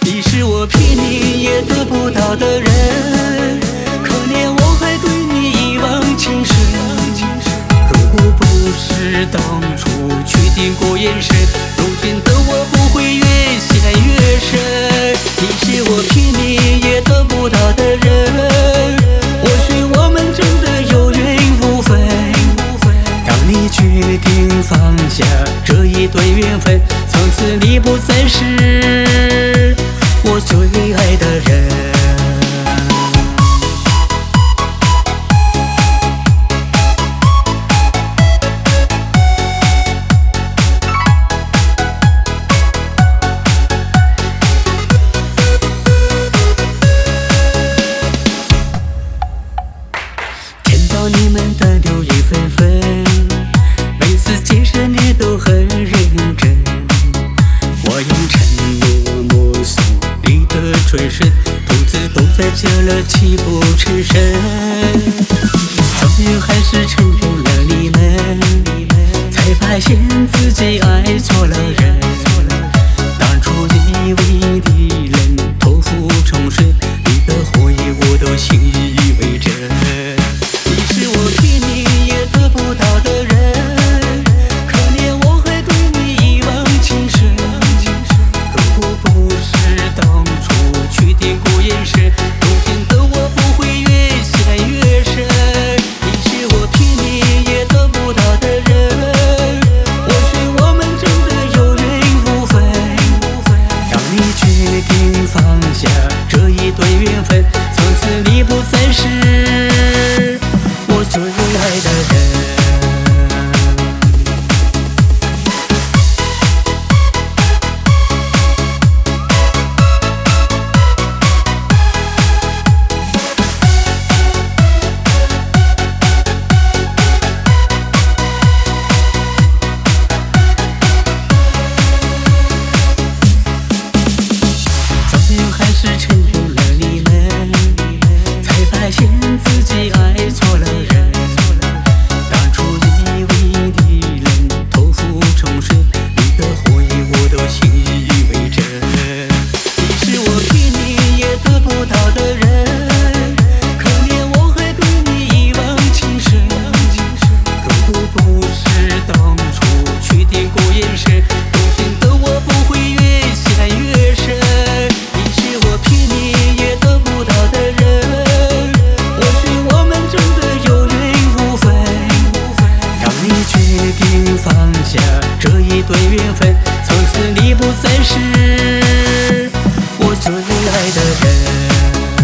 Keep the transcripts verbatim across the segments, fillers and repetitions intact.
你是我拼命也得不到的人，可怜我还对你一往情深。如果不是当初确定过眼神，如今的我不会越陷越深。你是我拼命也得不到的人，或许我们真的有缘无分。当你决定放下这一段缘分，从此你不再是我最爱的人。见到你们的留言纷纷，每次解释你都很认真，我用沉默默诵你的纯真，独自都在这了泣不成声。终于还是承认了你们，才发现自己爱错了人。当初以为的人托付终身，你的回忆我都信以为真。你是我拼命也得不到的人，可怜我还对你一往情深。如果不是当初确定过眼神，如今的我不会越陷越深。你是我拼命也得不到的人，或许我们真的有缘无分。当你决定放下这一段缘分，从此你不再是我最爱的人。终于还是承认了你们，才发现自己爱错了人。当初以为的人托付终身，你的回忆我都信以为真。你是我拼命也得不到的人，可怜我还对你一往情深。如果不是当初确定过眼神，如今的我不会越陷越深。你是我拼命也得不到的人，或许我们真的有缘无分。当你决定放下这一段缘分，从此你不再是我最爱的人。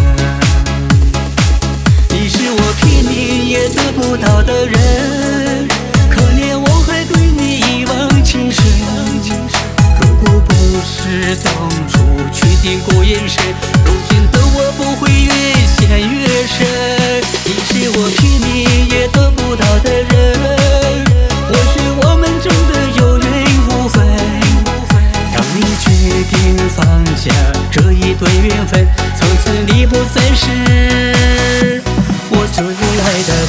你是我拼命也得不到的人，可怜我还对你一往情深。如果不是当初确定过眼神，如今的我不会越陷越深。你是我拼命也得不到的人，或许我们真的有缘无分。当你决定放下这一段缘分，从此你不再是我最爱的人。